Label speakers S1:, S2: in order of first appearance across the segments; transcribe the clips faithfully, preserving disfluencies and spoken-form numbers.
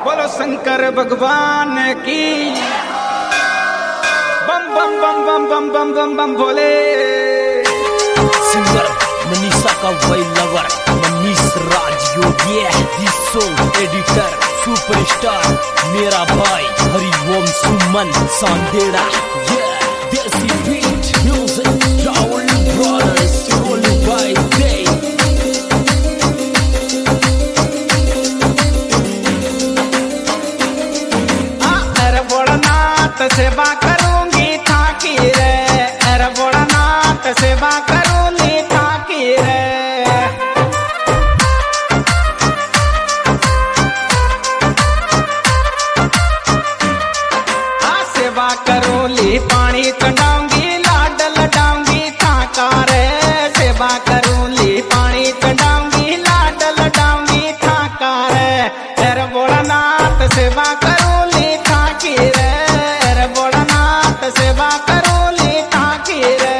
S1: बोलो शंकर भगवान की। बम बम बम बम बम बम बम बम भोले।
S2: सिंगर मनीषा का वही lover Manish Raj Yogi, this song editor superstar मेरा भाई हरिओम सुमन सांदेड़ा। देसी beat music Rahul brothers only by day.
S1: अरे भोलानाथ सेवा करूंगी थाकी रे, अरे भोलानाथ सेवा करूंगी थाकी रे। हाँ सेवा करूंगी पानी चढ़ाऊंगी लाड लडाऊंगी थाका रे। सेवा करूंगी पानी चढ़ाऊंगी लाड लडाऊंगी थाका रे। अरे भोलानाथ सेवा करूंगी थाकी रे, अरे भोलानाथ सेवा करूंगी थाकी रे।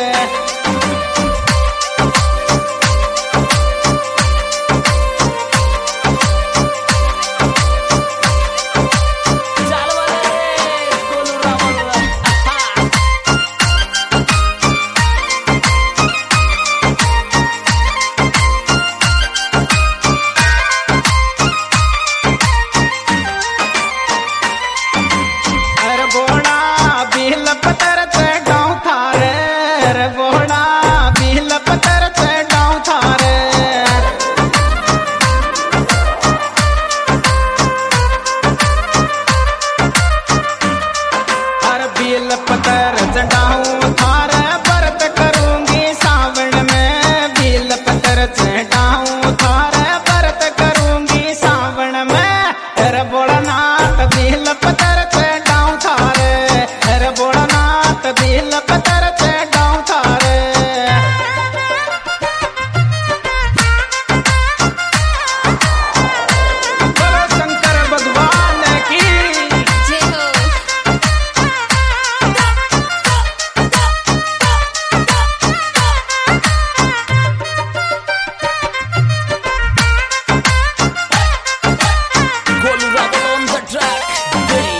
S1: अरे बोड़ा बिहल पतर से गाँव थारे, अरे बोड़ा बिहल पतर से गाँव थारे। अरे बिहल पतर चढ़ाऊं थारे व्रत करूंगी सावन में। बिहल पतर चढ़ाऊं थारे व्रत करूंगी सावन में। अरे भोलानाथ बिहल पतर चढ़ाऊं थारे, अरे भोलानाथ बिहल पतर चढ़ाऊं थारे। बोलो शंकर भगवान की।
S3: जय हो।
S2: Golu Rebel on the track. Day.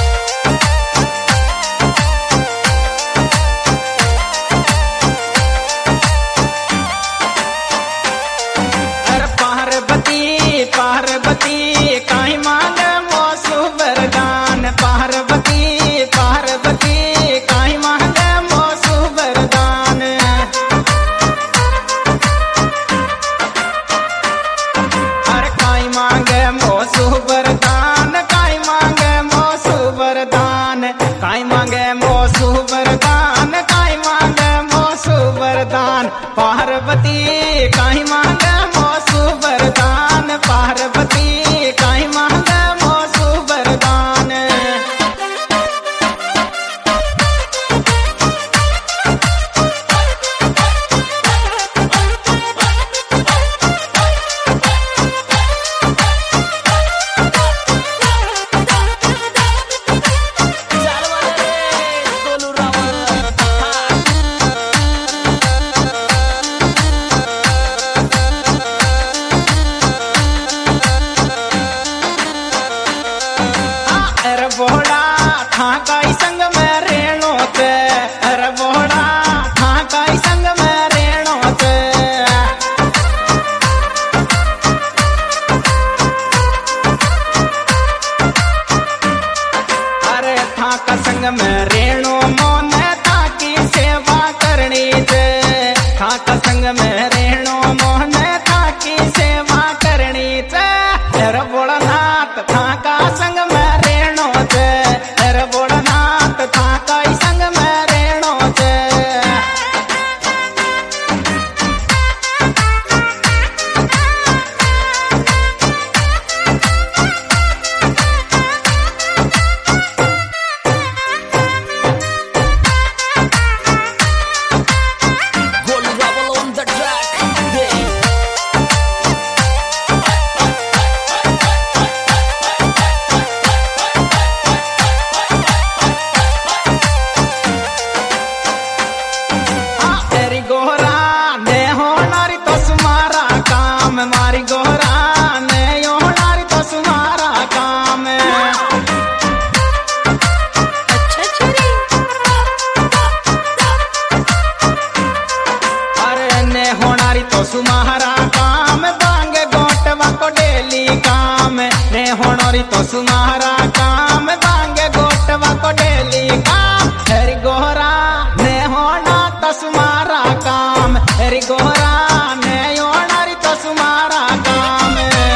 S1: अरे पार्वती पार्वती काई मांगे मोसु वरदान। पार्वती पार्वती काई मांगे मोसु वरदान। अरे काई मांगे मोसु वरदान, काई मांगे मोसु वरदान। काई मांगे मोसु वरदान, काई मांगे मोसु वरदान। पार्वती काई मांगे मोसु वरदान, पार्वती काई मांगे मोसु वरदान।
S2: Golu Rebel.
S1: अरे बोड़ा था काई संग में रेणो ते, अरे बोड़ा था काई संग में रेणो ते। अरे था का संग में रेणो मोने था की सेवा करनी ते। था का संग में रेणो मोने था की सेवा करनी ते। अरे भोलानाथ था का संग में रेणो ते, अरे भोलानाथ था काई संग में रेणो ते।
S2: Golu Rebel on the track. Day.
S1: काम ने होनोरी तो सुमारा काम बांगे गोटवा को डेली काम हरी गोरा ने होना तो सुमारा काम हरी गोरा ने होनोरी तो सुमारा काम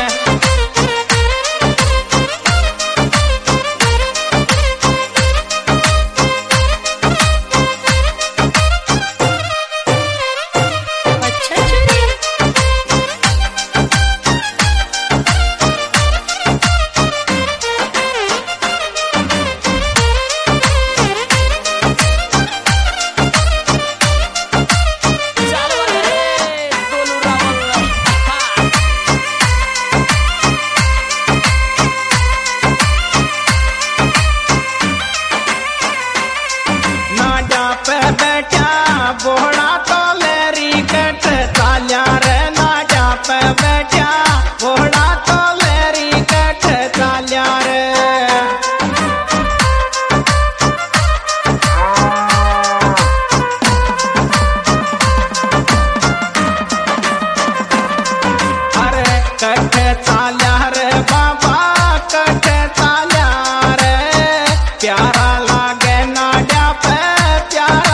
S1: बोड़ा तो लेरी कट चाल्या रे नाजा पे बैठा बोड़ा तो लेरी कट चाल्या रे अरे कट चाल्या रे बाबा कट चाल्या रे प्यारा लागे नाजा पे प्यारा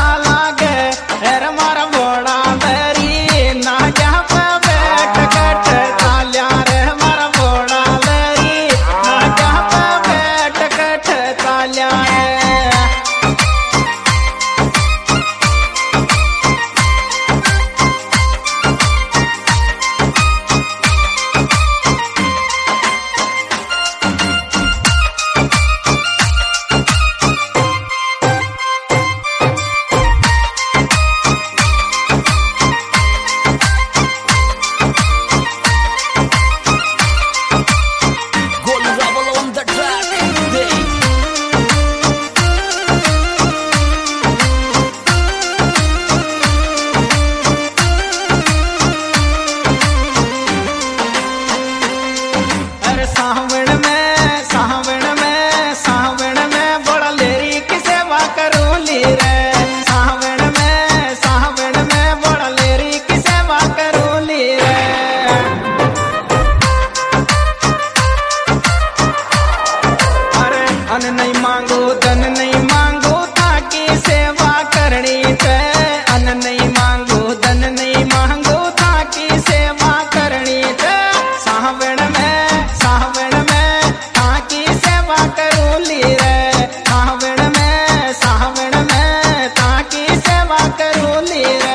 S1: अन नहीं मांगो धन नहीं मांगो ताकि सेवा करनी थे अन नहीं मांगो धन नहीं मांगो ताकि सेवा करनी थे सावण में सावण में ताकि सेवा करूँ ली रे सावण में सावण में ताकि सेवा करूँ ली रे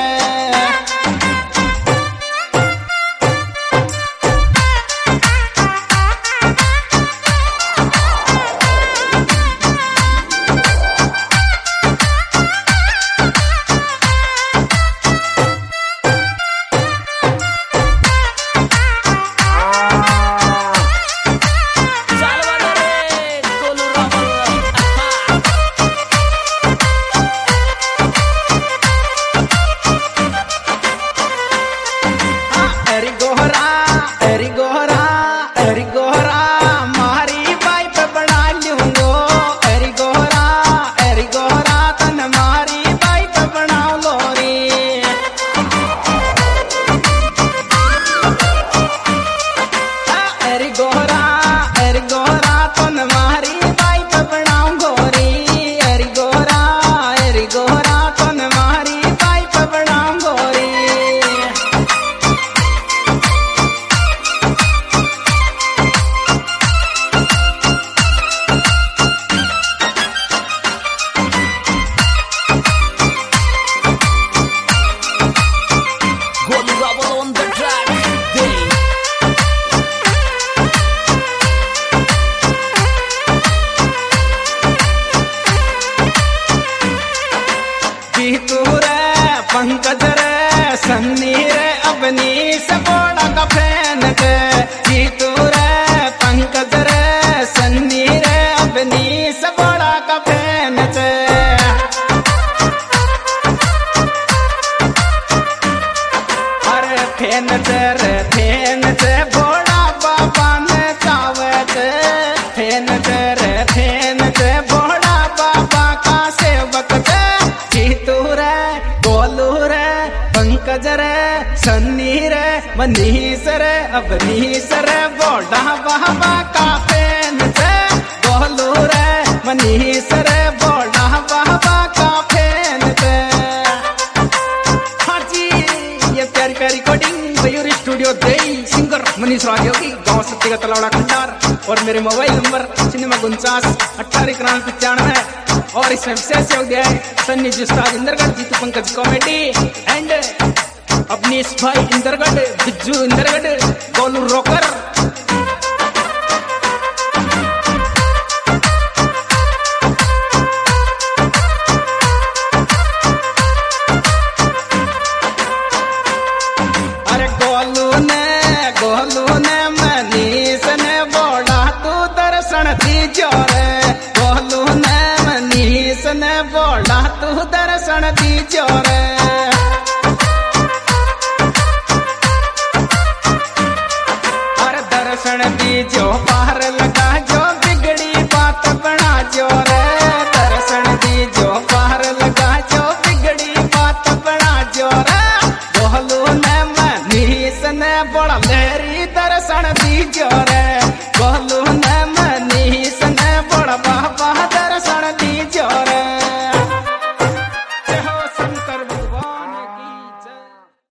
S1: पंकज रे सन्नी रे अपनी सबोड़ा का फैन थे जीतू रे पंकज रे सन्नी रे अपनी सबोड़ा का फैन थे अरे फैन थे रे फैन थे बोड़ा बाबा ने चावे थे फैन थे रे फैन थे बोड़ा बाबा का सेवक थे जीतू रे गोलू रे पंकज रे सन्नी रे मनीष रे अवनीश रे बोड़ा बाबा का फैन से गोलू रे मनीष रे बोड़ा बाबा का फैन से। हाँ जी ये प्यारी प्यारी रिकॉर्डिंग मयूरी स्टूडियो दे सिंगर मनीष राज योगी गाँव सत्य का तलावड़ा खंडार और मेरे मोबाइल नंबर सिनेमा उनचास अट्ठारह इक्यानवे पचानवे और इसमें विशेष योग दिया है सन्नी जी उस्ताद इंदरगढ़ जीतू पंकज कॉमेडी एंड अवनीश भाई इंदरगढ़ बिज्जू इंदरगढ़ गोलू रोकर। अरे गोलू ने गोलू ने मनीष ने बोला तू दर्शन दीजो